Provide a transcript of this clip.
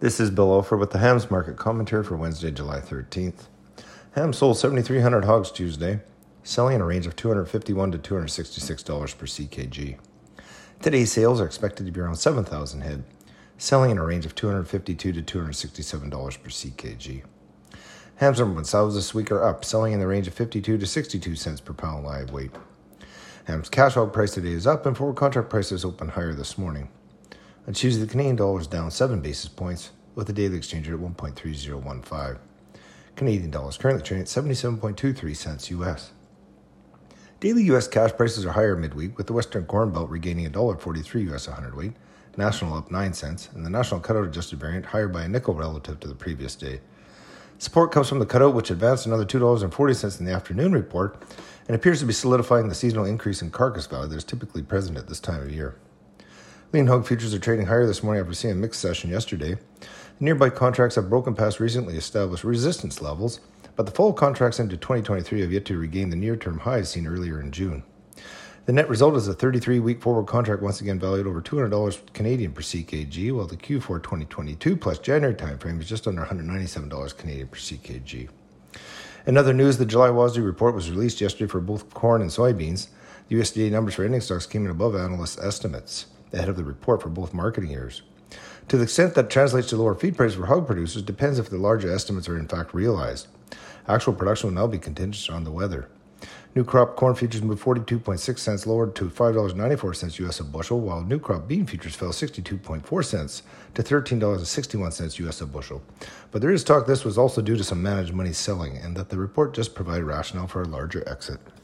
This is Bill Ofer with the Hams Market Commentary for Wednesday, July 13th. Hams sold 7,300 hogs Tuesday, selling in a range of $251 to $266 per CKG. Today's sales are expected to be around 7,000 head, selling in a range of $252 to $267 per CKG. Hams number sows this week are up, selling in the range of 52 to 62 cents per pound live weight. Hams cash hog price today is up, and forward contract prices opened higher this morning. On Tuesday, the Canadian dollar is down 7 basis points, with the daily exchange rate at 1.3015. Canadian dollar is currently trading at 77.23 cents U.S. Daily U.S. cash prices are higher midweek, with the Western Corn Belt regaining $1.43 U.S. a hundredweight, National up 9 cents, and the National Cutout Adjusted Variant higher by a nickel relative to the previous day. Support comes from the cutout, which advanced another $2.40 in the afternoon report, and appears to be solidifying the seasonal increase in carcass value that is typically present at this time of year. Lean hog futures are trading higher this morning after seeing a mixed session yesterday. Nearby contracts have broken past recently established resistance levels, but the fall contracts into 2023 have yet to regain the near-term highs seen earlier in June. The net result is a 33-week forward contract once again valued over $200 Canadian per CKG, while the Q4 2022 plus January timeframe is just under $197 Canadian per CKG. In other news, the July WASDE report was released yesterday for both corn and soybeans. The USDA numbers for ending stocks came in above analysts' estimates ahead of the report for both marketing years. To the extent that translates to lower feed prices for hog producers depends if the larger estimates are in fact realized. Actual production will now be contingent on the weather. New crop corn futures moved 42.6 cents lower to $5.94 U.S. a bushel, while new crop bean futures fell 62.4 cents to $13.61 U.S. a bushel. But there is talk this was also due to some managed money selling, and that the report just provided rationale for a larger exit.